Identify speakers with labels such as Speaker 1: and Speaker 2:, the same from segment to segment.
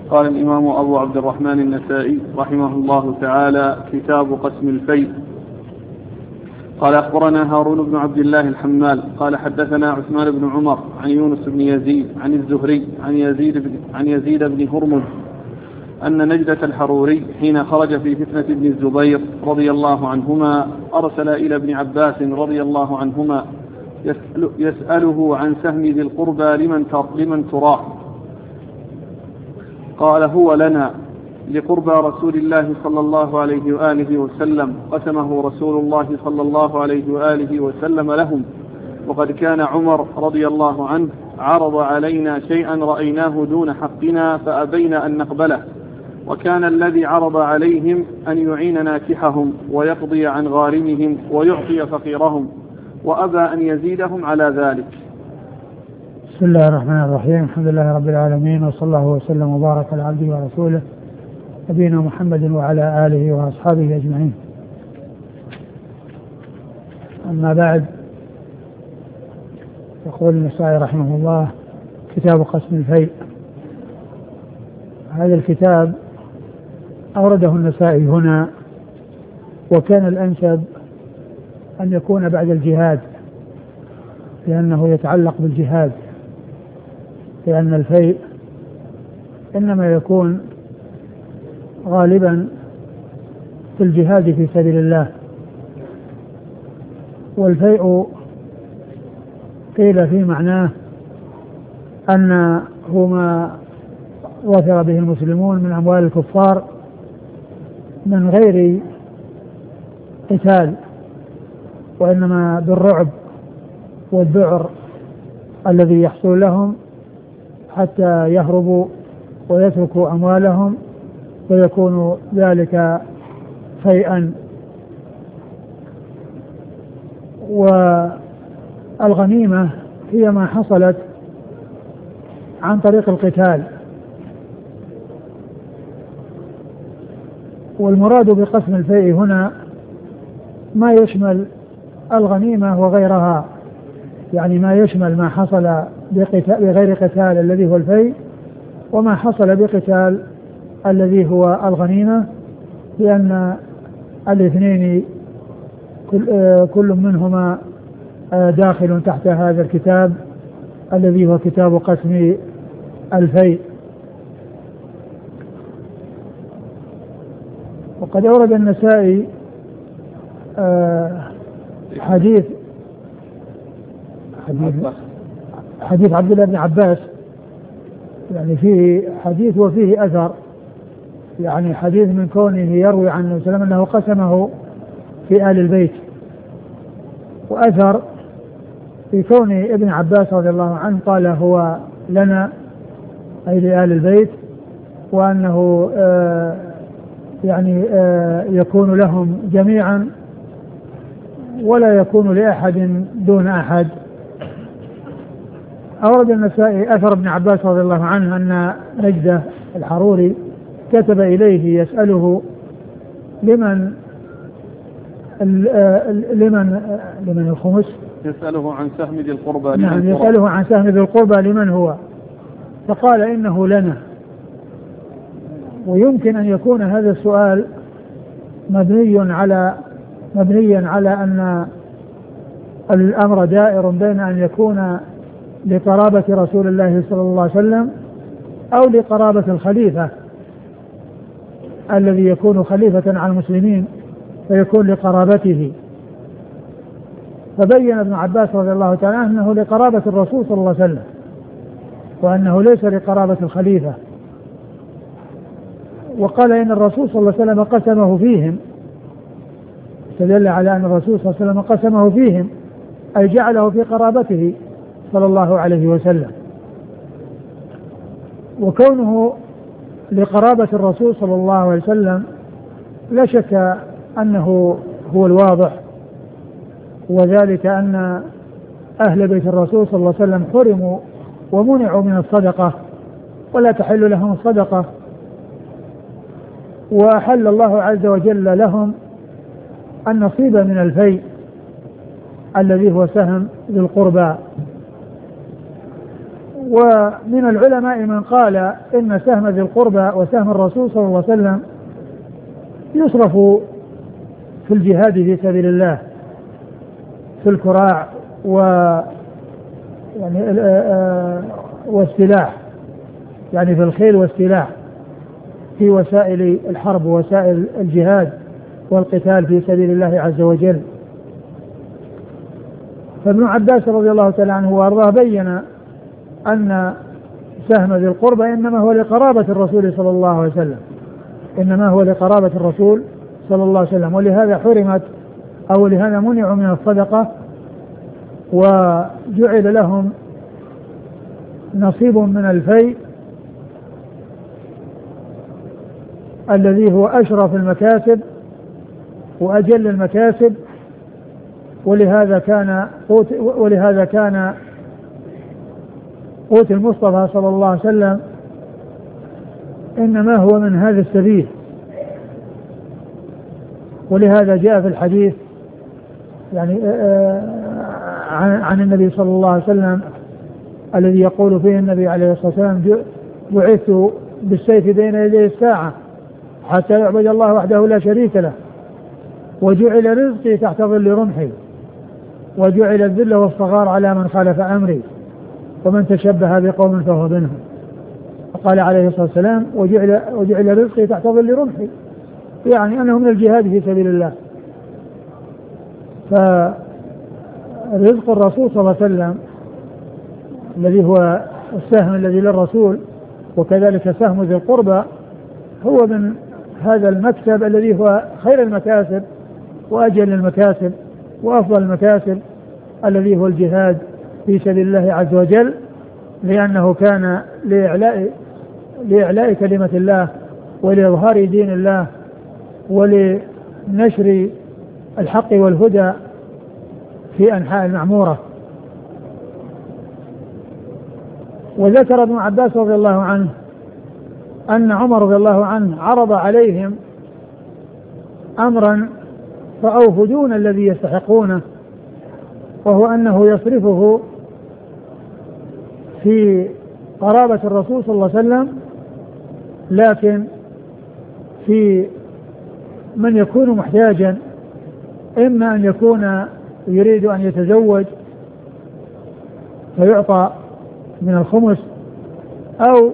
Speaker 1: قال الإمام أبو عبد الرحمن النسائي رحمه الله تعالى: كتاب قسم الفيء. قال أخبرنا هارون بن عبد الله الحمال قال حدثنا عثمان بن عمر عن يونس بن يزيد عن الزهري عن يزيد بن هرمز أن نجدة الحروري حين خرج في فتنة ابن الزبير رضي الله عنهما أرسل إلى ابن عباس رضي الله عنهما يسأله عن سهم ذي القربى لمن تراه. قال: هو لنا، لقربى رسول الله صلى الله عليه وآله وسلم قسمه رسول الله صلى الله عليه وآله وسلم لهم، وقد كان عمر رضي الله عنه عرض علينا شيئا رأيناه دون حقنا فأبينا أن نقبله، وكان الذي عرض عليهم أن يعين ناكحهم ويقضي عن غارمهم ويعطي فقيرهم، وأبى أن يزيدهم على ذلك.
Speaker 2: بسم الله الرحمن الرحيم. الحمد لله رب العالمين، وصلى الله وسلم وبارك على عبده ورسوله نبينا محمد وعلى آله وأصحابه أجمعين. أما بعد، يقول النسائي رحمه الله: كتاب قسم الفيء. هذا الكتاب أورده النسائي هنا، وكان الأنسب أن يكون بعد الجهاد، لأنه يتعلق بالجهاد، لأن الفيء إنما يكون غالبا في الجهاد في سبيل الله. والفيء قيل في معناه أنه ما ظفر به المسلمون من أموال الكفار من غير قتال، وإنما بالرعب والذعر الذي يحصل لهم حتى يهربوا ويتركوا أموالهم، ويكون ذلك فيئا. والغنيمة هي ما حصلت عن طريق القتال. والمراد بقسم الفيء هنا ما يشمل الغنيمة وغيرها، يعني ما يشمل ما حصل بغير قتال الذي هو الفيء، وما حصل بقتال الذي هو الغنيمة، لأن الاثنين كل منهما داخل تحت هذا الكتاب الذي هو كتاب قسم الفيء. وقد أورد النسائي حديث عبد الله بن عباس، يعني فيه حديث وفيه أثر، يعني حديث من كونه يروي عن النبي صلى الله عليه وسلم أنه قسمه في آل البيت، وأثر في كون ابن عباس رضي الله عنه قال هو لنا أي لآل البيت، وأنه يكون لهم جميعا ولا يكون لأحد دون أحد. أورد النسائي أثر ابن عباس رضي الله عنه أن نجدة الحروري كتب إليه يسأله لمن الخمس،
Speaker 1: يسأله عن سهم ذي القربى.
Speaker 2: نعم، يسأله عن سهم ذي القربى لمن هو، فقال إنه لنا. ويمكن أن يكون هذا السؤال مبنيا على أن الأمر دائر بين أن يكون لقرابة رسول الله صلى الله عليه وسلم أو لقرابة الخليفة الذي يكون خليفة على المسلمين فيكون لقرابته. فبين ابن عباس رضي الله تعالى أنه لقرابة الرسول صلى الله عليه وسلم، وأنه ليس لقرابة الخليفة. وقال إن الرسول صلى الله عليه وسلم قسمه فيهم، استدل على أن الرسول صلى الله عليه وسلم قسمه فيهم أي جعله في قرابته صلى الله عليه وسلم. وكونه لقرابة الرسول صلى الله عليه وسلم لا شك أنه هو الواضح، وذلك أن أهل بيت الرسول صلى الله عليه وسلم حرموا ومنعوا من الصدقة ولا تحل لهم الصدقة، وأحل الله عز وجل لهم النصيب من الفيء الذي هو سهم ذي القربى. ومن العلماء من قال إن سهم ذي القربى وسهم الرسول صلى الله عليه وسلم يصرف في الجهاد في سبيل الله في الكراع يعني والسلاح، يعني في الخيل والسلاح في وسائل الحرب ووسائل الجهاد والقتال في سبيل الله عز وجل. فابن عباس رضي الله تعالى عنه وارضاه بين أن سهم ذي القربى إنما هو لقرابة الرسول صلى الله عليه وسلم، إنما هو لقرابة الرسول صلى الله عليه وسلم، ولهذا حرمت أو لهذا منعوا من الصدقة وجعل لهم نصيب من الفيء الذي هو أشرف المكاسب وأجل المكاسب. ولهذا كان قوت المصطفى صلى الله عليه وسلم إنما هو من هذا السبيل. ولهذا جاء في الحديث يعني عن النبي صلى الله عليه وسلم الذي يقول فيه النبي عليه الصلاة والسلام: بعثت بالسيف بين يدي الساعة حتى يعبد الله وحده لا شريك له، وجعل رزقي تحت ظل رمحي، وجعل الذل والصغار على من خالف أمري، ومن تشبه بقوم فهو منهم. فقال عليه الصلاة والسلام: وجعل رزقي تحت ظل رمحي، يعني أنه من الجهاد في سبيل الله. فرزق الرسول صلى الله عليه وسلم الذي هو السهم الذي للرسول وكذلك سهم ذي القربى هو من هذا المكسب الذي هو خير المكاسب وأجل المكاسب وأفضل المكاسب الذي هو الجهاد في سبيل الله عز وجل، لأنه كان لإعلاء كلمة الله ولإظهار دين الله ولنشر الحق والهدى في أنحاء المعمورة. وذكر ابن عباس رضي الله عنه أن عمر رضي الله عنه عرض عليهم أمرا فأوفوا دون الذي يستحقونه، وهو أنه يصرفه في قرابة الرسول صلى الله عليه وسلم، لكن في من يكون محتاجا، إما أن يكون يريد أن يتزوج فيعطى من الخمس، أو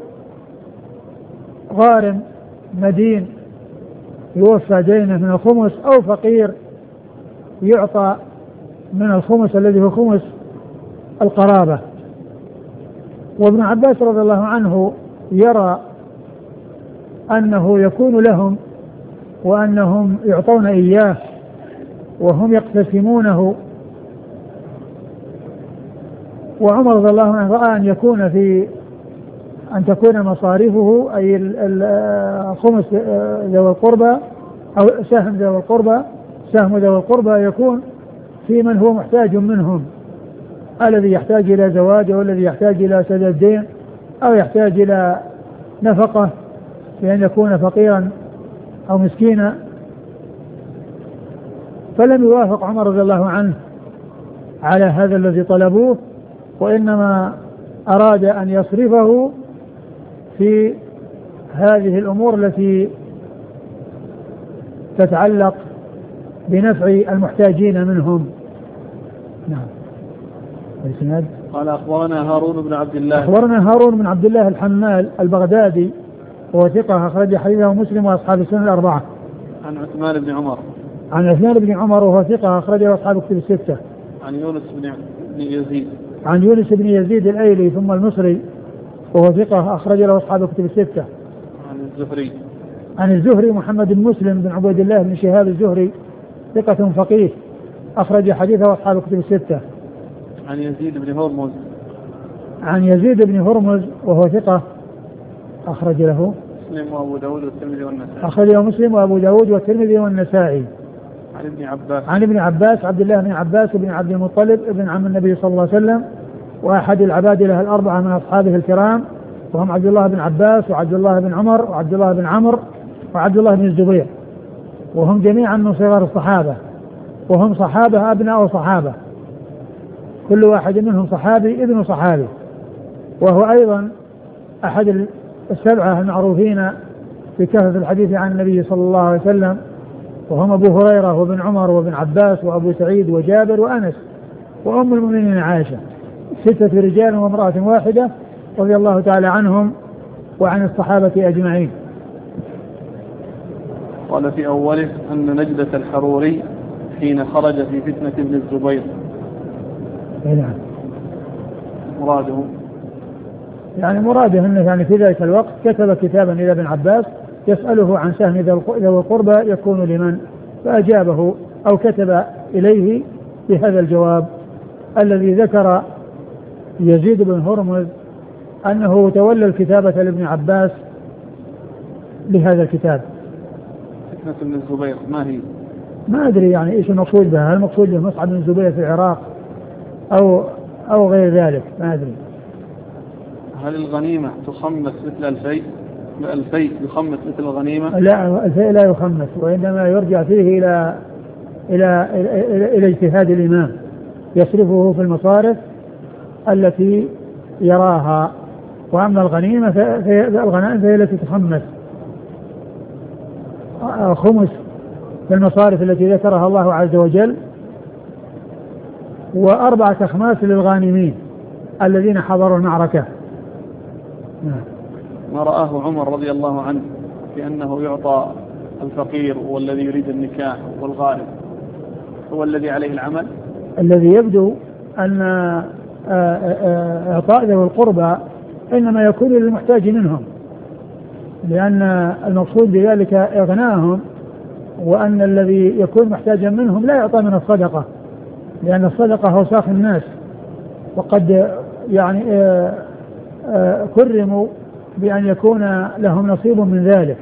Speaker 2: غارم مدين يوفى دينه من الخمس، أو فقير يعطى من الخمس الذي هو خمس القرابة. وابن عباس رضي الله عنه يرى أنه يكون لهم وأنهم يعطون إياه وهم يقتسمونه. وعمر رضي الله عنه رأى أن تكون مصاريفه أي الخمس ذوي القربى أو سهم ذوي القربى يكون في من هو محتاج منهم، الذي يحتاج إلى زواج أو الذي يحتاج إلى سداد دين أو يحتاج إلى نفقة بأن يكون فقيرا أو مسكينا. فلم يوافق عمر رضي الله عنه على هذا الذي طلبوه، وإنما أراد أن يصرفه في هذه الأمور التي تتعلق بنفع المحتاجين منهم. نعم. الإسناد
Speaker 1: قال أخبرنا هارون بن عبد الله.
Speaker 2: أخبرنا هارون بن عبد الله الحمال البغدادي وهو ثقة أخرج حديثه مسلم وأصحاب السنن الأربعة.
Speaker 1: عن عثمان بن عمر.
Speaker 2: عن عثمان بن عمر وهو ثقة أخرجه أصحاب الكتب الستة.
Speaker 1: عن يونس بن يزيد.
Speaker 2: عن يونس بن يزيد الأيلي ثم المصري وهو ثقة أخرج له أصحاب الكتب الستة.
Speaker 1: عن الزهري.
Speaker 2: عن الزهري محمد بن مسلم بن عبيد الله بن شهاب الزهري ثقة فقيه أخرج حديثه أصحاب الكتب الستة.
Speaker 1: عن يزيد بن هرمز.
Speaker 2: عن يزيد بن هرمز وهو ثقة أخرج له
Speaker 1: مسلم وأبو داود والترمذي والنسائي.
Speaker 2: أخرجه مسلم وأبو داود والترمذي والنسائي.
Speaker 1: عن ابن عباس.
Speaker 2: عن ابن عباس عبد الله بن عباس بن عبد المطلب ابن عم النبي صلى الله عليه وسلم وأحد العبادلة الأربعة من أصحابه الكرام، وهم عبد الله بن عباس وعبد الله بن عمر وعبد الله بن عمرو وعبد الله بن الزبير، وهم جميعا من صغار الصحابة، وهم صحابة أبناء صحابة، كل واحد منهم صحابي ابن صحابي، وهو أيضا أحد السبعة المعروفين بكثرة الحديث عن النبي صلى الله عليه وسلم، وهم أبو هريرة وابن عمر وابن عباس وأبو سعيد وجابر وأنس وأم المؤمنين عائشة، 6 رجال وامرأة واحدة رضي الله تعالى عنهم وعن الصحابة أجمعين.
Speaker 1: قال في أوله أن نجدة الحروري حين خرج في فتنة ابن الزبير.
Speaker 2: نعم.
Speaker 1: مراده
Speaker 2: يعني مراده أنه يعني في ذلك الوقت كتب كتابا إلى ابن عباس يسأله عن سهم ذوي القربى يكون لمن، فأجابه أو كتب إليه بهذا الجواب الذي ذكر يزيد بن هرمز أنه تولى الكتابة لابن عباس بهذا الكتاب.
Speaker 1: فتنة ابن الزبير ما هي؟
Speaker 2: ما أدري يعني إيش المقصود بها، هل المقصود به مصعب بن الزبير في العراق أو غير ذلك، ما أدري.
Speaker 1: هل الغنيمة تخمس مثل الفيء؟ الفيء يخمس مثل الغنيمة؟
Speaker 2: لا، الفيء لا يخمس، وإنما يرجع فيه إلى اجتهاد الإمام يصرفه في المصارف التي يراها، وأما الغنيمة فهي التي تخمس خمس في المصارف التي ذكرها الله عز وجل، و4 أخماس للغانمين الذين حضروا المعركة.
Speaker 1: ما رآه عمر رضي الله عنه بأنه يعطى الفقير والذي يريد النكاح والغائب هو الذي عليه العمل؟
Speaker 2: الذي يبدو أن إعطاء ذوي القربى إنما يكون للمحتاج منهم، لأن المقصود بذلك إغناءهم، وأن الذي يكون محتاجا منهم لا يعطى من الصدقة، لأن الصدقة أوساخ الناس، وقد يعني كرموا بأن يكون لهم نصيب من ذلك،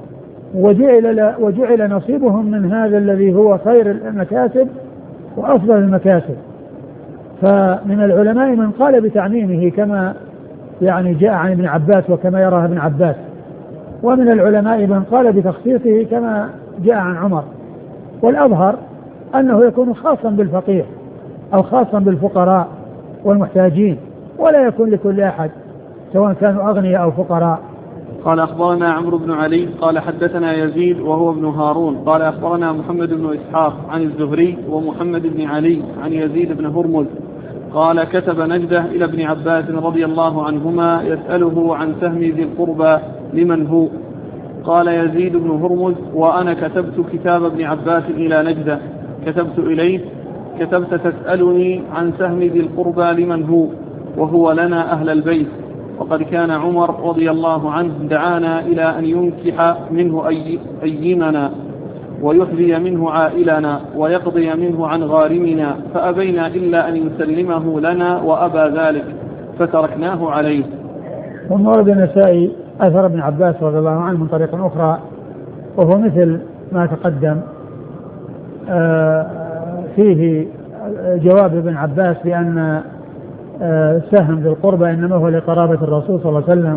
Speaker 2: وجعل نصيبهم من هذا الذي هو خير المكاسب وأفضل المكاسب. فمن العلماء من قال بتعميمه كما يعني جاء عن ابن عباس وكما يراه ابن عباس، ومن العلماء من قال بتخصيصه كما جاء عن عمر، والأظهر أنه يكون خاصا بالفقير أو خاصا بالفقراء والمحتاجين، ولا يكون لكل أحد سواء كانوا أغنياء أو فقراء.
Speaker 1: قال أخبرنا عمرو بن علي قال حدثنا يزيد وهو ابن هارون قال أخبرنا محمد بن إسحاق عن الزهري ومحمد بن علي عن يزيد بن هرمز قال كتب نجدة إلى ابن عباس رضي الله عنهما يسأله عن سهم ذي القربى لمن هو. قال يزيد بن هرمز وأنا كتبت كتاب ابن عباس إلى نجدة، كتبت إليه كتبت تسألني عن سهم ذي القربى لمن هو وهو لنا أهل البيت، وقد كان عمر رضي الله عنه دعانا إلى أن ينكح منه أيمنا ويحذي منه عائلنا ويقضي منه عن غارمنا، فأبينا إلا أن يسلمه لنا وأبى ذلك فتركناه عليه.
Speaker 2: ثم ورد النسائي أثر ابن عباس رضي الله عنه من طريق أخرى وهو مثل ما تقدم، فيه جواب ابن عباس بأن سهم ذي القربى إنما هو لقرابة الرسول صلى الله عليه وسلم،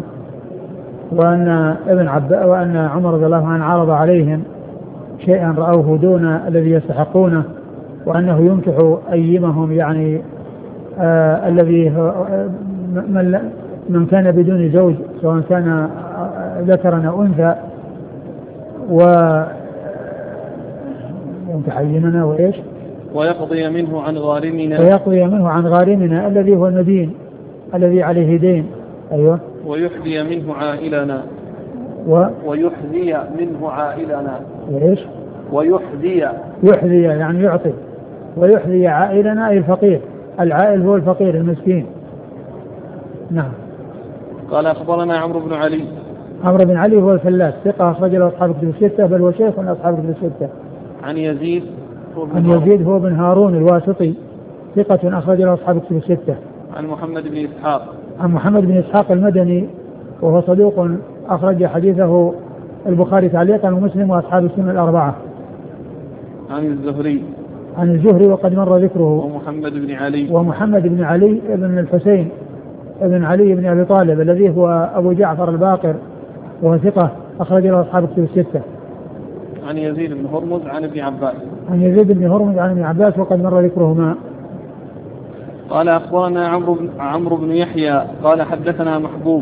Speaker 2: وأن عمر رضي الله عنه عرض عليهم شيئا رأوه دون الذي يستحقونه، وأنه ينكح أيمهم يعني الذي من كان بدون زوج سواء كان ذكرا أو أنثى، وينكح أيمنا وإيش
Speaker 1: ويقضي منه عن غارمنا
Speaker 2: الذي هو المدين الذي عليه دين. أيوة.
Speaker 1: ويحذي منه عائلنا ويحذي منه عائلنا
Speaker 2: وإيش
Speaker 1: يحذي
Speaker 2: يعني يعطي، ويحذي عائلنا أي الفقير، العائل هو الفقير المسكين. نعم.
Speaker 1: قال أخبرنا عمرو بن
Speaker 2: علي هو الفلاس ثقة أخرج له أصحاب الكتب الستة، بل وشيخ من أصحاب الكتب الستة.
Speaker 1: عن يزيد
Speaker 2: هو بن هارون الواسطي ثقة أخرج له أصحاب الكتب الستة.
Speaker 1: عن محمد بن إسحاق المدني
Speaker 2: وهو صدوق أخرج حديثه البخاري تعليقا ومسلم وأصحاب السنة الأربعة. عن الزهري وقد مر ذكره. ومحمد بن علي بن الحسين بن علي بن أبي طالب الذي هو أبو جعفر الباقر وهو ثقة أخرج له أصحاب الكتب الستة.
Speaker 1: عن يزيد بن هرمز عن ابن عباس
Speaker 2: وقد مر ذكرهما.
Speaker 1: قال أخبرنا عمرو بن يحيى قال حدثنا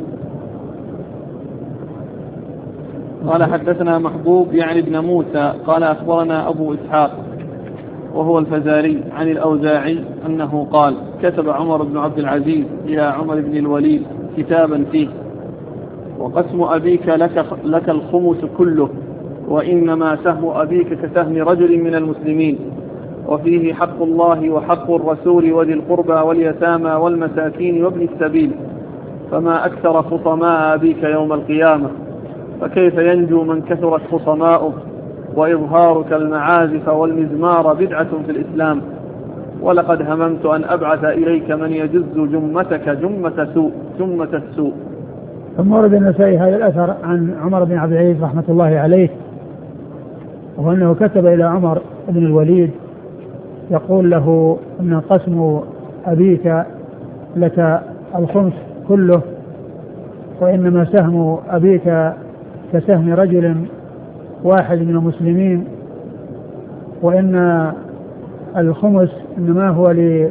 Speaker 1: محبوب يعني ابن موسى قال أخبرنا أبو إسحاق وهو الفزاري عن الأوزاعي أنه قال كتب عمر بن عبد العزيز إلى عمر بن الوليد كتابا فيه وقسم أبيك لك الخمس كله وإنما سهم أبيك كسهم رجل من المسلمين وفيه حق الله وحق الرسول وذي القربى واليتامى والمساكين وابن السبيل فما أكثر خصماء أبيك يوم القيامة فكيف ينجو من كثرت خصماؤه وإظهارك المعازف والمزمار بدعة في الإسلام ولقد هممت أن أبعث إليك من يجز جمتك جمة السوء.
Speaker 2: ثم ورد النسائي هذا الأثر عن عمر بن عبد العزيز رحمة الله عليه وأنه كتب إلى عمر بن الوليد يقول له أن قسم أبيك لك الخمس كله وإنما سهم أبيك كسهم رجل واحد من المسلمين وإن الخمس إنما هو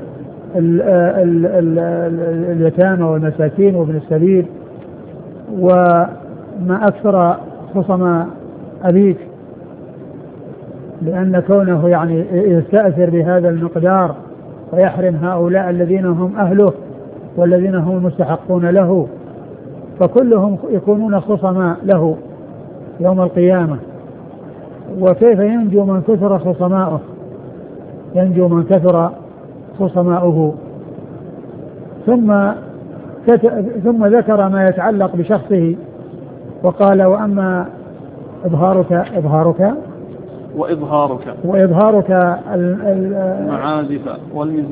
Speaker 2: لليتامى والمساكين وابن السبيل وما أكثر خصم أبيك لأن كونه يعني يستأثر بهذا المقدار ويحرم هؤلاء الذين هم أهله والذين هم المستحقون له فكلهم يكونون خصما له يوم القيامة. وكيف ينجو من كثر خصماؤه؟ ينجو من كثر خصماؤه. ثم ذكر ما يتعلق بشخصه وقال وأما وإظهارك
Speaker 1: المعازف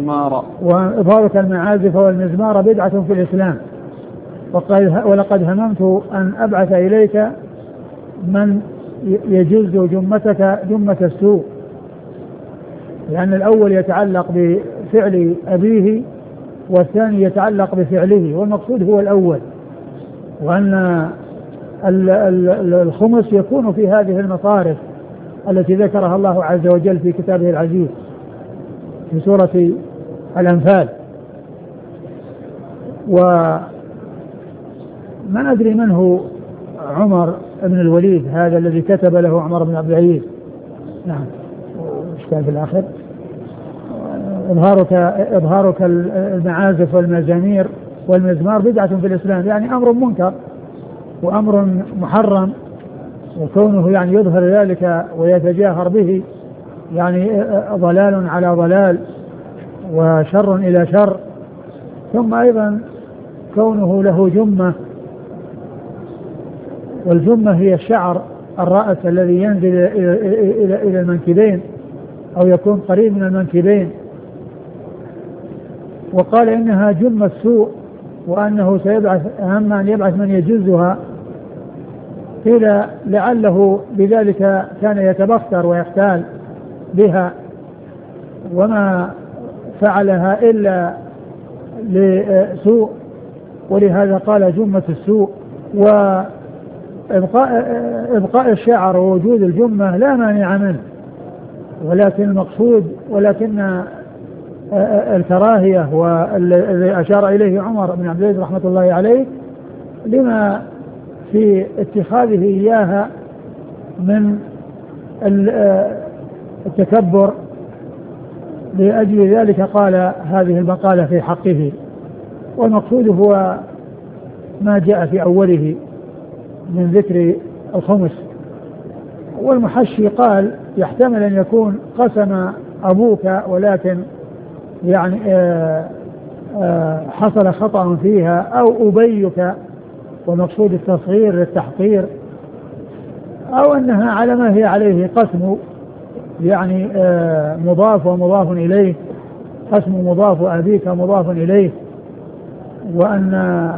Speaker 2: والمزمار بدعة في الإسلام ولقد هممت أن أبعث إليك من يجز جمتك جمة السوء لأن الأول يتعلق بفعل أبيه والثاني يتعلق بفعله والمقصود هو الأول وأن الخمس يكون في هذه المصارف التي ذكرها الله عز وجل في كتابه العزيز في سورة الأنفال. وما أدري من هو عمر بن الوليد هذا الذي كتب له عمر بن عبد العزيز. نعم وش كان في الآخر؟ إظهارك المعازف والمزامير والمزمار بدعة في الإسلام يعني أمر منكر وأمر محرم وكونه يعني يظهر ذلك ويتجاهر به يعني ضلال على ضلال وشر إلى شر. ثم أيضا كونه له جمة والجمة هي الشعر الرأس الذي ينزل إلى المنكبين أو يكون قريب من المنكبين وقال إنها جمة سوء وأنه سيبعث أهم أن يبعث من يجزها قيل لعله بذلك كان يتبختر ويختال بها وما فعلها إلا لسوء ولهذا قال جمة السوء. وإبقاء الشعر ووجود الجمة لا مانع منه ولكن المقصود ولكن الكراهية والذي أشار إليه عمر بن عبد العزيز رحمة الله عليه لما في اتخاذه إياها من التكبر لأجل ذلك قال هذه المقالة في حقه والمقصود هو ما جاء في أوله من ذكر الخمس. والمحشي قال يحتمل أن يكون قسم أبوك ولكن يعني حصل خطأ فيها أو أبيك ومقصود التصغير للتحقير أو أنها على ما هي عليه قسم يعني مضاف ومضاف إليه قسم مضاف أبيك مضاف إليه وأن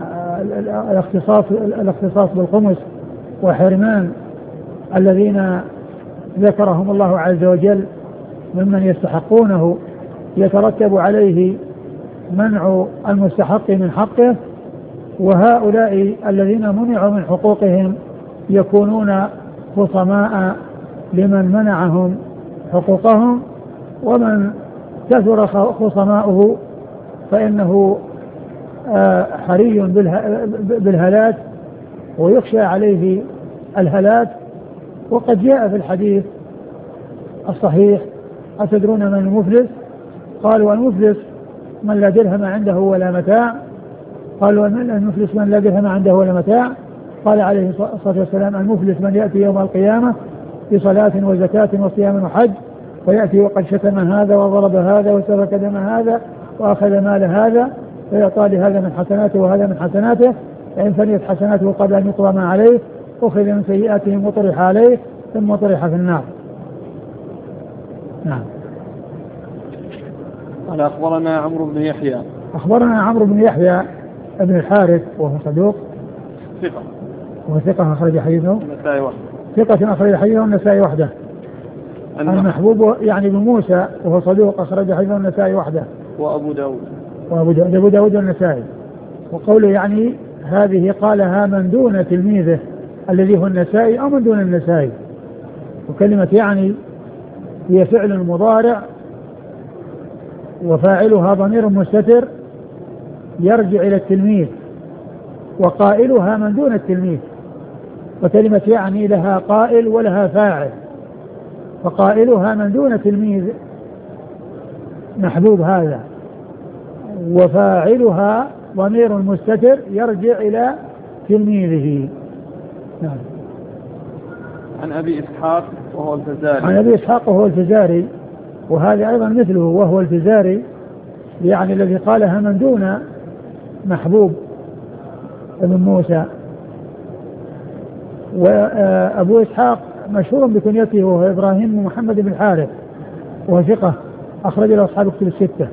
Speaker 2: الاختصاص بالخمس وحرمان الذين ذكرهم الله عز وجل ممن يستحقونه يترتب عليه منع المستحق من حقه وهؤلاء الذين منعوا من حقوقهم يكونون خصماء لمن منعهم حقوقهم ومن كثر خصماؤه فإنه حري بالهلاك ويخشى عليه الهلاك. وقد جاء في الحديث الصحيح: أتدرون من المفلس؟ قالوا: المفلس من لا درهم عنده ولا متاع. قالوا: المفلس من لا درهم عنده ولا متاع. قال عليه الصلاة والسلام: المفلس من يأتي يوم القيامة بصلاة وزكاة وصيام وحج، ويأتي وقد شتم هذا وضرب هذا وسفك دم هذا وأخذ مال هذا، فيعطى لهذا من حسناته وهذا من حسناته، فإن فنيت حسناته قبل أن يقضى ما عليه أخذ من سيئاتهم وطرح عليه ثم طرح في النار. نعم.
Speaker 1: قال أخبرنا عمرو بن يحيى.
Speaker 2: أخبرنا عمرو بن يحيى ابن الحارث وهو صدوق
Speaker 1: ثقة،
Speaker 2: وثقة أخرج حديثه
Speaker 1: النسائي وحده.
Speaker 2: ثقة أخرج حديثه النسائي وحده. المحبوب يعني بن موسى وهو صدوق أخرج حديثه النسائي وحده.
Speaker 1: وأبو داود.
Speaker 2: أبو داود والنسائي. وقوله يعني هذه قالها من دون تلميذه الذي هو النسائي أو من دون النسائي. وكلمة يعني هي فعل مضارع وفاعلها ضمير مستتر يرجع إلى التلميذ، وقائلها من دون التلميذ. وكلمة يعني لها قائل ولها فاعل، فقائلها من دون تلميذ محبوب هذا، وفاعلها ضمير مستتر يرجع إلى تلميذه. نعم.
Speaker 1: عن أبي إسحاق وهو الفزاري.
Speaker 2: عن أبي إسحاق وهو الفزاري، وهذا أيضا مثله وهو الفزاري، يعني الذي قالها من دون محبوب بن موسى. وأبو إسحاق مشهور بكنيته وهو إبراهيم بن محمد بن الحارث وهو ثقة أخرج له أصحاب الكتب الستة.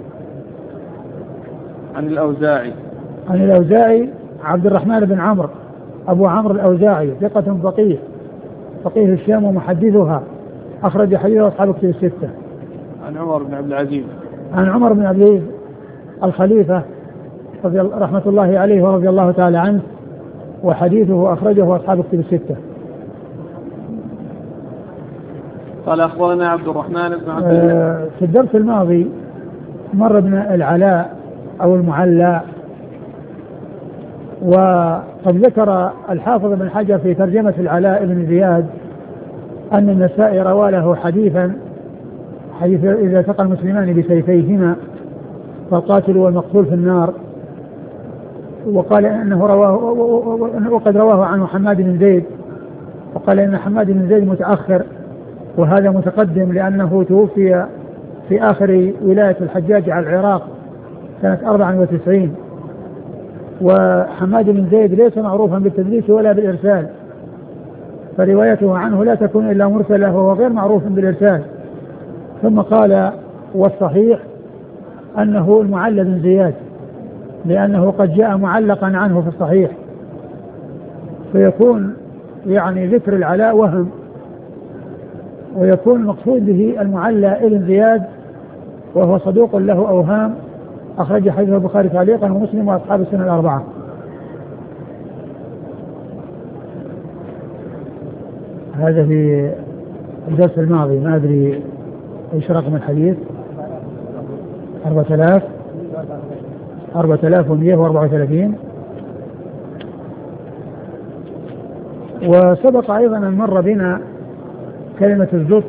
Speaker 1: عن الأوزاعي.
Speaker 2: عن الأوزاعي عبد الرحمن بن عمرو أبو عمرو الأوزاعي ثقة فقيه الشام ومحدثها أخرج حديثه أصحاب الكتب الستة.
Speaker 1: عن عمر بن عبد العزيز.
Speaker 2: عن عمر بن عبد العزيز الخليفة رحمة الله عليه ورضي الله تعالى عنه، وحديثه أخرجه أصحاب الكتب الستة.
Speaker 1: قال أخبرنا عبد الرحمن بن عبد الله.
Speaker 2: في الدرس الماضي مر بنا العلاء أو المعلى، وقد ذكر الحافظ بن حجر في ترجمة العلاء بن زياد أن النسائي روى له حديث إذا التقى المسلمان بسيفيهما فالقاتل والمقتول في النار، وقال إنه رواه، وقد رواه عن حماد بن زيد، وقال إن حماد بن زيد متأخر وهذا متقدم لأنه توفي في آخر ولاية الحجاج على العراق سنة 94. وحماد بن زيد ليس معروفا بالتدليس ولا بالإرسال، فروايته عنه لا تكون إلا مرسلة وهو غير معروف بالإرسال. ثم قال: والصحيح أنه المعلى بن زياد، لأنه قد جاء معلقا عنه في الصحيح، فيكون يعني ذكر العلاء وهم، ويكون المقصود به المعلى ابن زياد وهو صدوق له أوهام أخرج حديث البخاري تعليقا ومسلم وأصحاب السنة الأربعة. هذا في الدرس الماضي، ما أدري إيش رقم الحديث. 4134. وسبق أيضا أن مر بنا كلمة الزط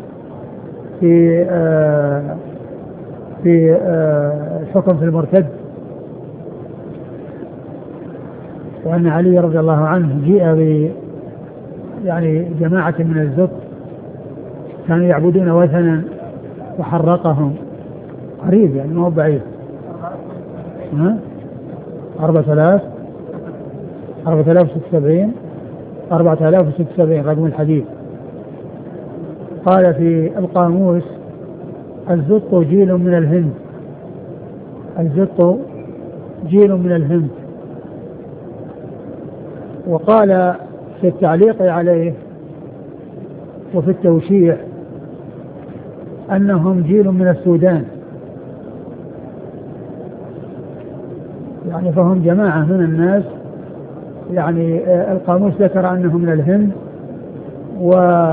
Speaker 2: في الحكم في المرتد، وأن علي رضي الله عنه جيء يعني جماعة من الزط كانوا يعبدون وثنا وحرقهم، قريب يعني ما هو بعيد. 4076 رقم الحديث. قال في القاموس: الزط جيل من الهند. الزط جيل من الهند. وقال في التعليق عليه وفي التوشيح أنهم جيل من السودان، يعني فهم جماعة من الناس، يعني القاموس ذكر أنهم من الهند،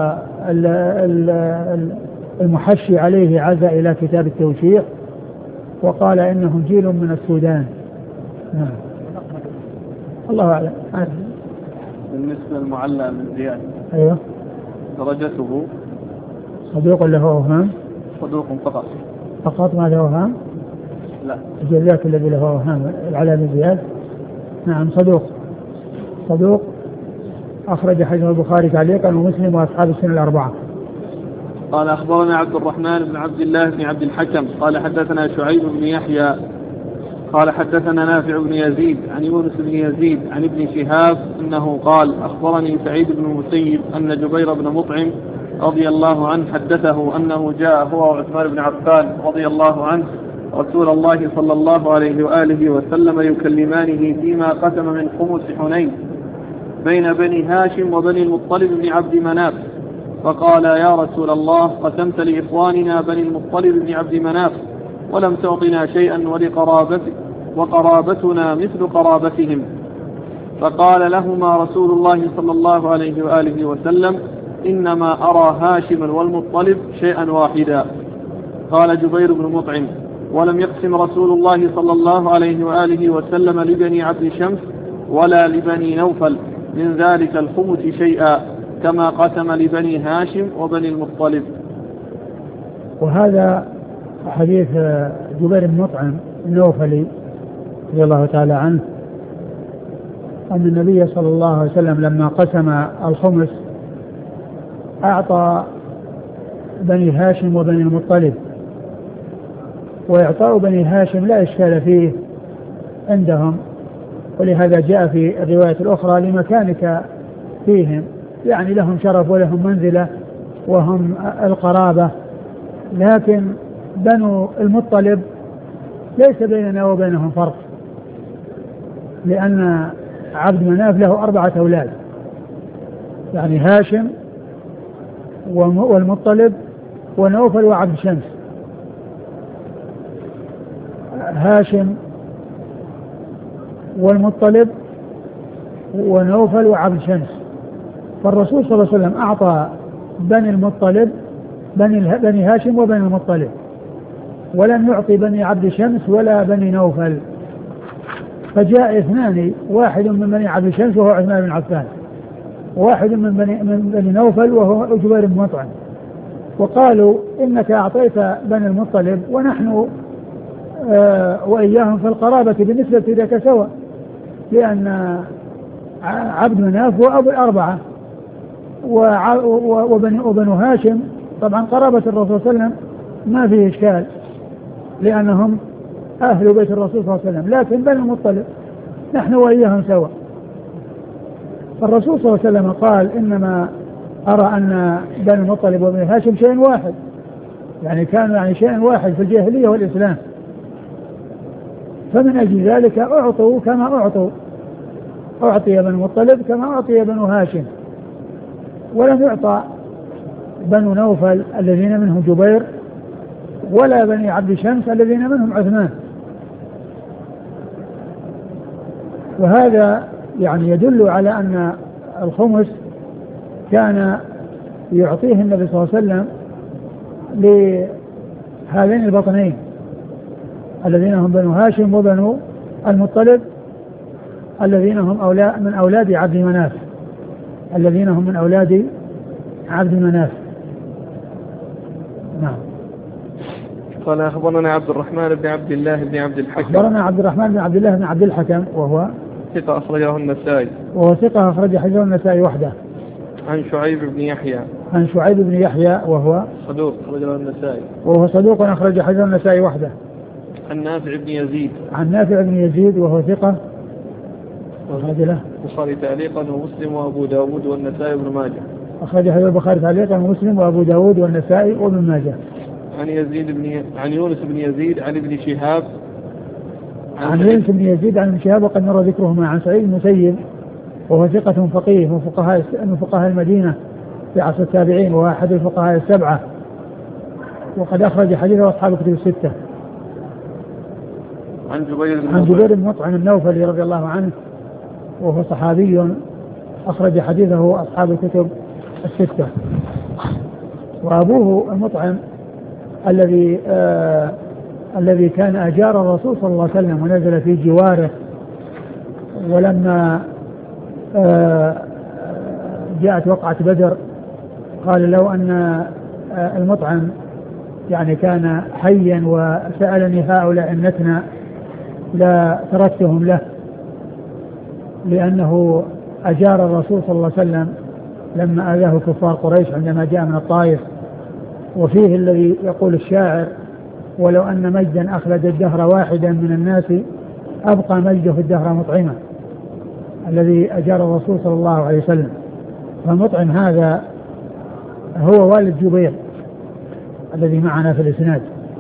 Speaker 2: والمحشي عليه عزا إلى كتاب التوشيح وقال إنهم جيل من السودان. نعم. الله أعلم.
Speaker 1: بالنسبة للمعلى من زياد،
Speaker 2: أيوه،
Speaker 1: درجته
Speaker 2: صدوق له أوهام.
Speaker 1: صدوق فقط.
Speaker 2: فقط ما له أوهام؟
Speaker 1: لا،
Speaker 2: الجليات الذي له أوهام العلاء بن زياد. نعم صدوق أخرج حديث البخاري تعليقا ومسلم وأصحاب السنة الأربعة.
Speaker 1: قال أخبرنا عبد الرحمن بن عبد الله بن عبد الحكم قال حدثنا شعيب بن يحيى قال حدثنا نافع بن يزيد عن يونس بن يزيد عن ابن شهاب أنه قال أخبرني سعيد بن المسيب أن جبير بن مطعم رضي الله عنه حدثه أنه جاء هو وعثمان بن عفان رضي الله عنه رسول الله صلى الله عليه وآله وسلم يكلمانه فيما قسم من خمس حنين بين بني هاشم وبني المطلب بن عبد مناف، فقال يا رسول الله قسمت لإخواننا بني المطلب بن عبد مناف ولم تعطنا شيئا وقرابتنا مثل قرابتهم، فقال لهما رسول الله صلى الله عليه وآله وسلم إنما أرى هاشما والمطلب شيئا واحدا. قال جبير بن مطعم ولم يقسم رسول الله صلى الله عليه وآله وسلم لبني عبد شمس ولا لبني نوفل من ذلك الخمس شيئا كما قسم لبني هاشم وبني المطلب.
Speaker 2: وهذا حديث جبير بن مطعم النوفلي رضي الله تعالى عنه أن النبي صلى الله عليه وسلم لما قسم الخمس أعطى بني هاشم وبني المطلب، وإعطاء بني هاشم لا إشكال فيه عندهم، ولهذا جاء في الرواية الأخرى لمكانك فيهم، يعني لهم شرف ولهم منزلة وهم القرابة، لكن بنو المطلب ليس بيننا وبينهم فرق، لأن عبد مناف له 4 أولاد، يعني هاشم والمطلب ونوفل وعبد شمس. هاشم والمطلب ونوفل وعبد شمس، فالرسول صلى الله عليه وسلم أعطى بني المطلب بني هاشم وبني المطلب، ولم يعطي بني عبد شمس ولا بني نوفل، فجاء 2، واحد من بني عبد شمس وهو عثمان بن عفان، واحد من بني نوفل وهو جبير بن مطعم، وقالوا إنك أعطيت بني المطلب ونحن وإياهم في القرابة بالنسبة لك سواء، لأن عبد مناف هو أبو 4 وبنو هاشم طبعا قرابة الرسول صلى الله عليه وسلم ما فيه إشكال لأنهم أهل بيت الرسول صلى الله عليه وسلم، لكن بني المطلب نحن وإياهم سواء. فالرسول صلى الله عليه وسلم قال إنما أرى أن بني المطلب وبني هاشم شيء واحد، يعني كانوا شيء واحد في الجاهلية والإسلام، فمن أجل ذلك أعطوا كما أعطوا، أعطي بنو المطلب كما أعطي بنو هاشم، ولم يعطى بنو نوفل الذين منهم جبير ولا بني عبد شمس الذين منهم عثمان. وهذا يعني يدل على أن الخمس كان يعطيه النبي صلى الله عليه وسلم لهذين البطنين الذين هم بنو هاشم وبنو المطلب الذين هم من أولاد عبد مناف، الذين هم من أولاد عبد مناف. نعم.
Speaker 1: قال أخبرنا عبد الرحمن بن عبد الله بن عبد الحكم.
Speaker 2: أخبرنا عبد الرحمن بن عبد الله بن عبد الحكم وهو
Speaker 1: ثقة أخرجه النسائي.
Speaker 2: وهو ثقة أخرج حديثه النسائي وحده.
Speaker 1: عن شعيب بن يحيى.
Speaker 2: عن شعيب بن يحيى وهو
Speaker 1: صدوق أخرجه النسائي.
Speaker 2: وهو صدوق أخرج حديثه النسائي وحده.
Speaker 1: عن نافع بن يزيد.
Speaker 2: عن نافع بن يزيد وهو ثقة أخرج له
Speaker 1: البخاري تعليقا ومسلم وأبو داود والنسائي وابن ماجه.
Speaker 2: أخرج حديث البخاري تعليقا ومسلم وأبو داود والنسائي وابن ماجه.
Speaker 1: عن يونس بن يزيد عن ابن شهاب.
Speaker 2: عن يونس بن يزيد عن ابن شهاب وقد مر ذكرهما. عن سعيد المسيب وهو ثقة فقيه من فقهاء المدينة في عصر التابعين، وهو أحد الفقهاء 7، وقد أخرج حديثه أصحاب الكتب 6.
Speaker 1: عن
Speaker 2: جبير بن مطعم النوفلي رضي الله عنه وهو صحابي أخرج حديثه أصحاب الكتب 6. وأبوه المطعم الذي الذي كان أجار الرسول صلى الله عليه وسلم ونزل في جواره، ولما جاءت وقعة بدر قال لو أن المطعم يعني كان حيا وسألني هؤلاء النتنى لا تركتهم له، لأنه أجار الرسول صلى الله عليه وسلم لما آذاه كفار قريش عندما جاء من الطائف. وفيه الذي يقول الشاعر: ولو أن مجدا أخلد الدهر واحدا من الناس أبقى مجده في الدهر مطعما، الذي أجار الرسول صلى الله عليه وسلم. فمطعم هذا هو والد جبير الذي معنا في الإسناد.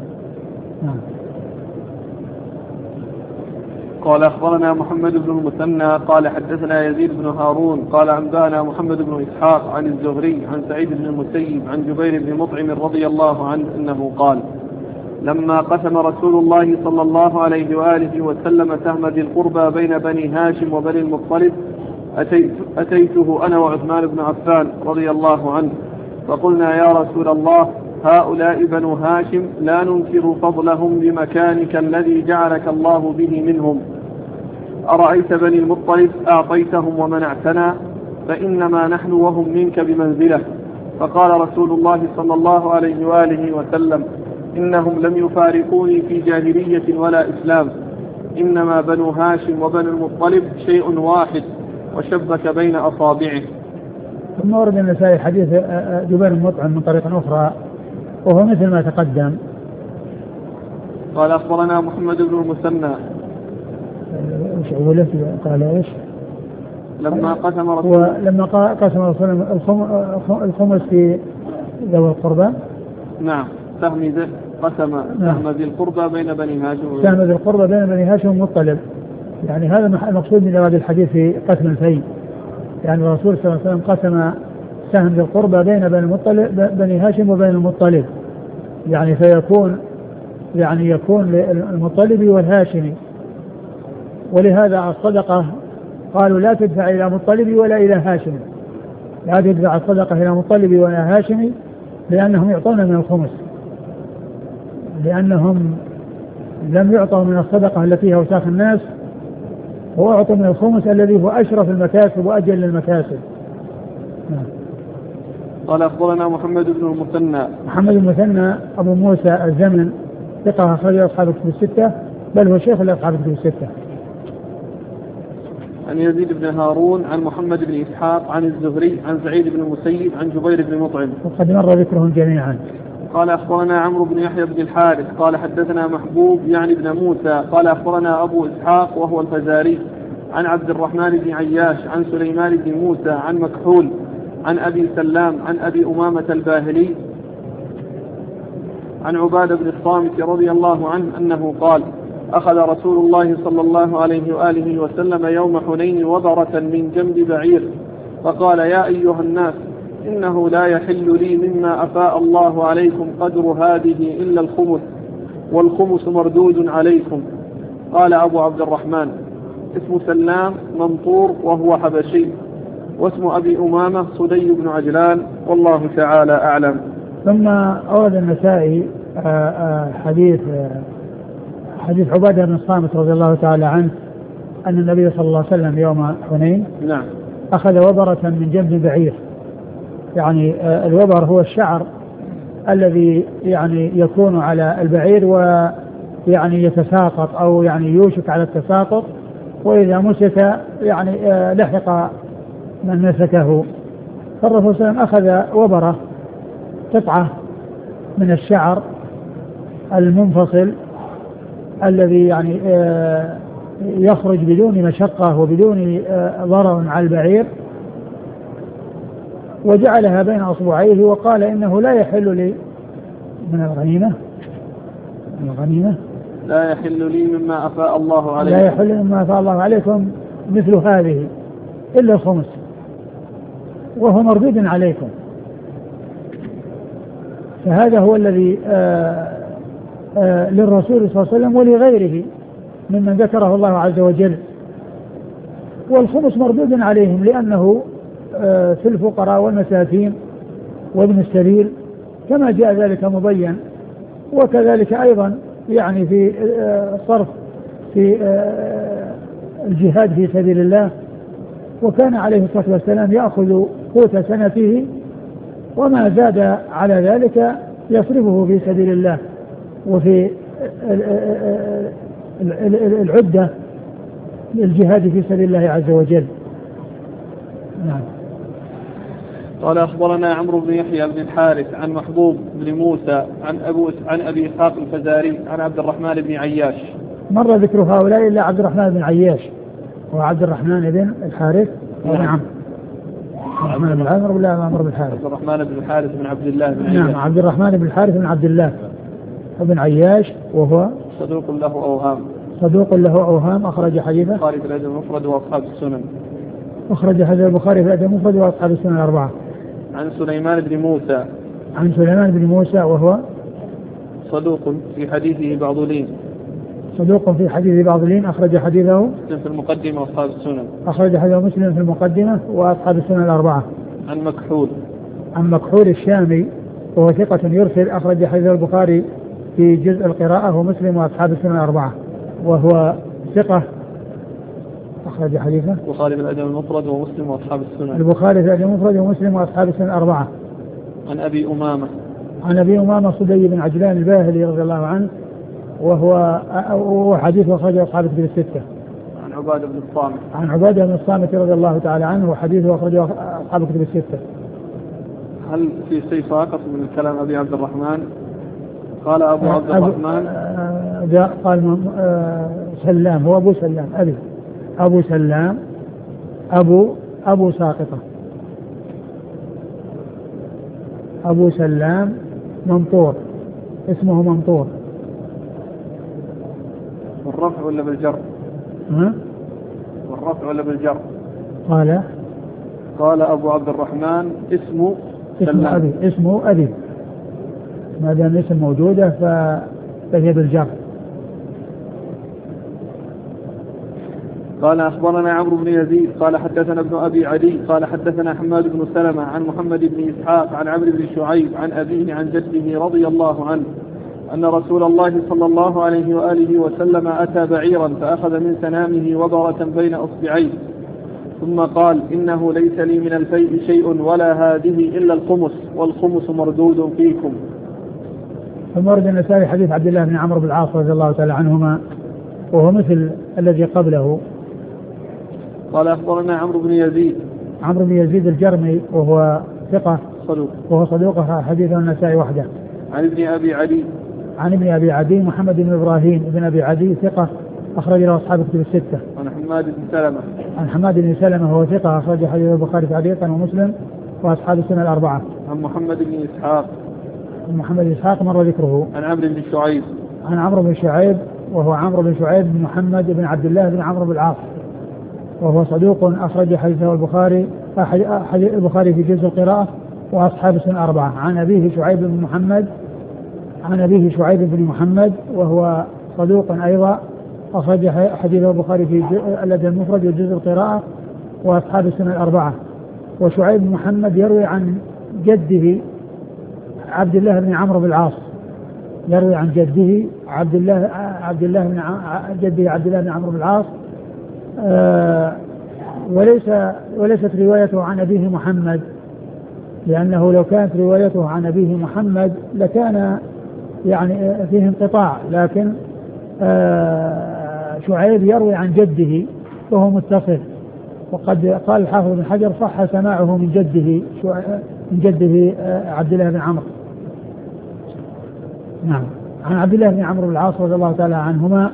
Speaker 1: قال أخبرنا محمد بن المثنى قال حدثنا يزيد بن هارون قال أنبانا محمد بن إسحاق عن الزهري عن سعيد بن المسيب عن جبير بن مطعم رضي الله عنه أنه قال: لما قسم رسول الله صلى الله عليه وآله وسلم سهم ذي القربى بين بني هاشم وبني المطلب أتيته أنا وعثمان بن عفان رضي الله عنه فقلنا: يا رسول الله، هؤلاء بنو هاشم لا ننكر فضلهم بمكانك الذي جعلك الله به منهم، أرأيت بني المطلب أعطيتهم ومنعتنا، فإنما نحن وهم منك بمنزلة. فقال رسول الله صلى الله عليه وآله وسلم: إنهم لم يفارقوني في جاهلية ولا إسلام، إنما بنو هاشم وبنو المطلب شيء واحد، وشبك بين أصابعه.
Speaker 2: ثم ورد النسائي حديث جبير بن مطعم من طريق أخرى وهو مثل ما تقدم.
Speaker 1: قال أخبرنا محمد بن المثنى
Speaker 2: قال إيش؟
Speaker 1: لما قسم رسول
Speaker 2: الخمس في ذوي القربى.
Speaker 1: نعم، قسم سهم ذي القربى بين بني هاشم.
Speaker 2: سهم ذي القربى بين بني هاشم والمطلب، يعني هذا المقصود من هذا الحديث في قسم الفيء، يعني الرسول صلى الله عليه وسلم قسم سهم ذي القربى بين بني هاشم وبين المطلب، يعني فيكون يعني يكون للمطلب والهاشمي. ولهذا الصدقة قالوا لا تدفع إلى مطلب ولا إلى هاشم، لا تدفع الصدقة إلى مطلب ولا هاشم، لأنهم يعطون من الخمس، لأنهم لم يعطوا من الصدقة التي هي وساخ الناس، وأعطوا من الخمس الذي هو أشرف المكاسب وأجل المكاسب.
Speaker 1: قال أخبرنا محمد بن المثنى.
Speaker 2: محمد بن المثنى أبو موسى الزمن ثقة أخرج أصحاب الكتب الستة، بل هو شيخ لأصحاب الكتب الستة.
Speaker 1: عن يزيد بن هارون عن محمد بن إسحاق عن الزهري عن سعيد بن المسيب عن جبير بن مطعم،
Speaker 2: وقد مر ذكرهم جميعا.
Speaker 1: قال أخبرنا عمرو بن يحيى بن الحارث قال حدثنا محبوب يعني بن موسى قال أخبرنا أبو إسحاق وهو الفزاري عن عبد الرحمن بن عياش عن سليمان بن موسى عن مكحول عن أبي سلام عن أبي أمامة الباهلي عن عبادة بن الصامت رضي الله عنه أنه قال: أخذ رسول الله صلى الله عليه وآله وسلم يوم حنين وبرة من جنب بعير، فقال: يا أيها الناس، إنه لا يحل لي مما أفاء الله عليكم قدر هذه إلا الخمس، والخمس مردود عليكم. قال أبو عبد الرحمن: اسم سلام منطور وهو حبشي، واسم أبي أمامة صدي بن عجلان، والله تعالى أعلم.
Speaker 2: ثم أورد النسائي حديث عبادة بن الصامت رضي الله تعالى عنه أن النبي صلى الله عليه وسلم يوم حنين
Speaker 1: نعم
Speaker 2: أخذ وبرة من جنب بعير، يعني الوبر هو الشعر الذي يعني يكون على البعير ويعني يتساقط أو يعني يوشك على التساقط، وإذا مسك يعني لحق من مسكه. فالرسول صلى الله عليه وسلم أخذ وبرة قطعة من الشعر المنفصل الذي يعني يخرج بدون مشقة وبدون ضرر على البعير، وجعلها بين أصبعيه وقال: إنه لا يحل لي من الغنيمة
Speaker 1: لا يحل لي مما أفاء الله عليكم،
Speaker 2: لا يحل مما أفاء الله عليكم مثل هذه إلا الخمس، وهو مردود عليكم. فهذا هو الذي للرسول صلى الله عليه وسلم ولغيره ممن ذكره الله عز وجل. والخمس مردود عليهم لأنه في الفقراء والمساكين وابن السبيل كما جاء ذلك مبين، وكذلك أيضا يعني في صرف في الجهاد في سبيل الله. وكان عليه الصلاة والسلام يأخذ قوت سنته وما زاد على ذلك يصرفه في سبيل الله وفي العدة للجهاد في سبيل الله عز وجل. نعم.
Speaker 1: قال أخبرنا عمرو بن يحيى بن الحارث عن محبوب بن موسى عن أبي إسحاق الفزاري عن عبد الرحمن بن عياش.
Speaker 2: مر ذكر هؤلاء إلا عبد الرحمن بن عياش وعبد الرحمن بن الحارث. نعم. الرحمن بن عمرو ولا عمرو بن الحارث؟
Speaker 1: عبد الرحمن بن الحارث بن عبد الله بن عياش.
Speaker 2: نعم، عبد الرحمن بن الحارث بن عبد الله بن عياش وهو
Speaker 1: صدوق له أوهام.
Speaker 2: صدوق له أوهام. أخرج حديثه
Speaker 1: البخاري في الأدب المفرد وأصحاب السنن.
Speaker 2: أخرج حديث البخاري في الأدب المفرد وأصحاب السنن الأربعة.
Speaker 1: عن سليمان بن موسى.
Speaker 2: عن سليمان بن موسى وهو
Speaker 1: صدوق في حديثه بعض لين.
Speaker 2: صدوق في حديث بعض لين. أخرج حديثه
Speaker 1: مسلم في المقدمة وأصحاب السنن.
Speaker 2: أخرج حديثه مسلم في المقدمة وأصحاب السنن الأربعة.
Speaker 1: عن مكحول.
Speaker 2: عن مكحول الشامي وهو ثقة يرسل. أخرج حديث البخاري في جزء القراءة ومسلم وأصحاب السنن الأربعة وهو ثقة. أخرج حديثه
Speaker 1: البخاري في الأدب المفرد ومسلم وأصحاب السنن.
Speaker 2: البخاري في الأدب المفرد ومسلم وأصحاب السنن الأربعة.
Speaker 1: عن أبي أمامة.
Speaker 2: عن أبي أمامة صدي بن عجلان الباهلي رضي الله عنه وهو حديث أخرجه أصحاب الكتب الستة.
Speaker 1: عن عبادة بن الصامت.
Speaker 2: عن عبادة بن الصامت رضي الله تعالى عنه وحديثه أخرجه أصحاب الكتب الستة.
Speaker 1: هل في شيء ساقط من الكلام أبي عبد الرحمن؟ قال أبو عبد الرحمن
Speaker 2: قال سلام. هو أبو سلام أبو سلام أبو ساقطة. أبو سلام منطور، اسمه منطور.
Speaker 1: بالرفع ولا بالجر؟ بالرفع ولا بالجر؟ قال أبو عبد الرحمن اسمه
Speaker 2: أبي ما دام اسم موجودة فهي بالجر.
Speaker 1: قال أخبرنا عمرو بن يزيد قال حدثنا ابن أبي عدي قال حدثنا حماد بن سلمة عن محمد بن إسحاق عن عمرو بن شعيب عن أبيه عن جده رضي الله عنه أن رسول الله صلى الله عليه وآله وسلم أتى بعيرا فأخذ من سنامه وبرة بين أصبعيه ثم قال إنه ليس لي من الفيء شيء ولا هذه إلا الخمس والخمس مردود فيكم.
Speaker 2: ثم ورد النسائي حديث عبد الله بن عمرو بن العاص رضي الله تعالى عنهما وهو مثل الذي قبله.
Speaker 1: قال أخبرنا عمرو بن يزيد
Speaker 2: الجرمي وهو ثقة صدوق حديثه النسائي وحده.
Speaker 1: عن ابن أبي عدي محمد بن إبراهيم بن أبي عدي ثقة أخرج له أصحاب الكتب الستة. عن حماد بن سلمة وهو ثقة أخرج حديث البخاري تعليقا ومسلم وأصحاب السنة الأربعة. عن محمد بن
Speaker 2: إسحاق مر ذكره. عن عمرو بن شعيب وهو عمرو بن شعيب بن محمد بن عبد الله بن عمرو بن العاص وهو صدوق أخرج حديثه البخاري في جزء القراءة وأصحاب السنة الأربعة. عن أبيه شعيب بن محمد وهو صدوق أيضا أخرج حديثه البخاري في الأدب المفرد وجزء القراءة وأصحاب السنة الأربعة. وشعيب بن محمد يروي عن جده عبد الله بن عمرو بن العاص يروي عن جده عبد الله بن عمرو بن العاص وليست روايته عن أبيه محمد لأنه لو كانت روايته عن أبيه محمد لكان يعني فيه انقطاع لكن شعيب يروي عن جده وهو متصل. وقد قال الحافظ بن حجر صح سماعه من جده عبد الله بن عمرو. نعم. عن عبد الله بن عمرو بن العاص رضي الله تعالى عنهما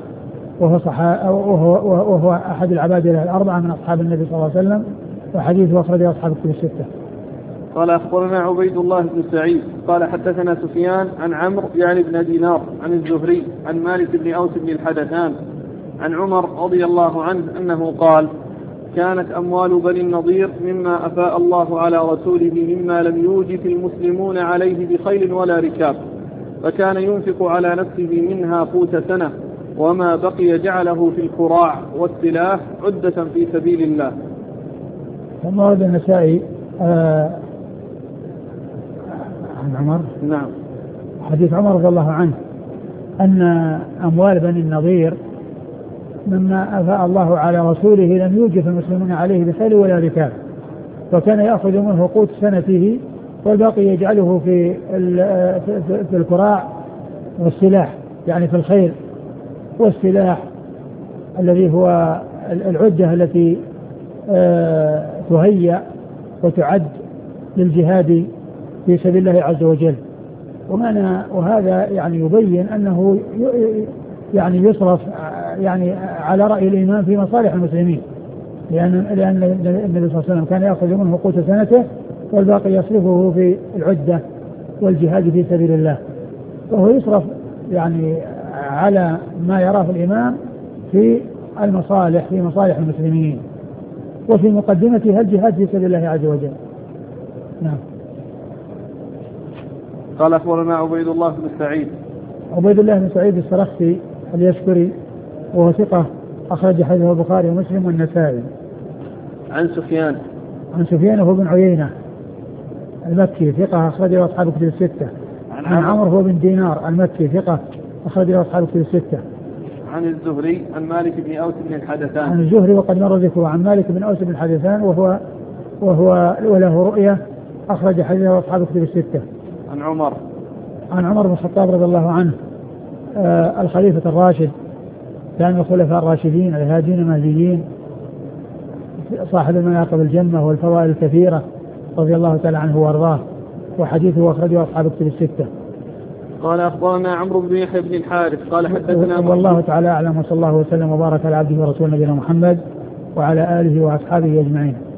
Speaker 2: وهو أحد العبادلة الأربعة من أصحاب النبي صلى الله عليه وسلم وحديثه أخرجه أصحاب الكتب الستة.
Speaker 1: قال أخبرنا عبيد الله بن سعيد قال حدثنا سفيان عن عمرو يعني بن دينار عن الزهري عن مالك بن أوس بن الحدثان عن عمر رضي الله عنه أنه قال كانت أموال بني النضير مما أفاء الله على رسوله مما لم يوجف المسلمون عليه بخيل ولا ركاب فكان ينفق على نفسه منها قوت سنة وما بقي جعله في الكراع والسلاح عدة في سبيل الله.
Speaker 2: ثم ورد النسائي عن عمر.
Speaker 1: نعم.
Speaker 2: حديث عمر رضي الله عنه أن أموال بني النضير مما أفاء الله على رسوله لم يوجف المسلمون عليه بخيل ولا ركاب، وكان يأخذ منه قوت سنته والباقي يجعله في الكراع والسلاح، يعني في الخيل والسلاح الذي هو العدة التي تهيأ وتعد للجهاد في سبيل الله عز وجل. وهذا يعني يبين أنه يعني يصرف يعني على رأي الإمام في مصالح المسلمين، لأن النبي صلى الله عليه وسلم كان يأخذ منه قوت سنته والباقي يصرفه في العدة والجهاد في سبيل الله، وهو يصرف يعني على ما يراه الإمام في المصالح، في مصالح المسلمين، وفي مقدمتها الجهاد في سبيل الله عز وجل. نعم.
Speaker 1: قال أخبرنا عبيد الله بن سعيد.
Speaker 2: عبيد الله بن سعيد السرخسي اليشكري وهو ثقة أخرج حديثه البخاري ومسلم والنسائي.
Speaker 1: عن سفيان
Speaker 2: هو بن عيينة المكي ثقة أخرج له أصحاب كتب الستة. عن عمرو هو بن دينار المكي ثقة أخرج له أصحاب كتب الستة.
Speaker 1: عن الزهري عن مالك بن أوس بن الحدثان.
Speaker 2: عن الزهري وقد مر ذكره. عن مالك بن أوس بن الحدثان وهو وله رؤية أخرج حديثه أصحاب كتب الستة. عن عمر بن الخطاب رضي الله عنه الخليفة الراشد كان من الخلفاء الراشدين الهادين المهديين صاحب المناقب الجمة والفضائل الكثيرة رضي الله تعالى عنه وارضاه، وحديثه أخرجه أصحاب كتب الستة.
Speaker 1: قال أخبرنا عمرو بن يحيى بن الحارث قال حدثنا
Speaker 2: والله تعالى أعلم، وصلى الله وسلم وبارك على عبده ورسوله نبينا محمد وعلى آله وأصحابه أجمعين.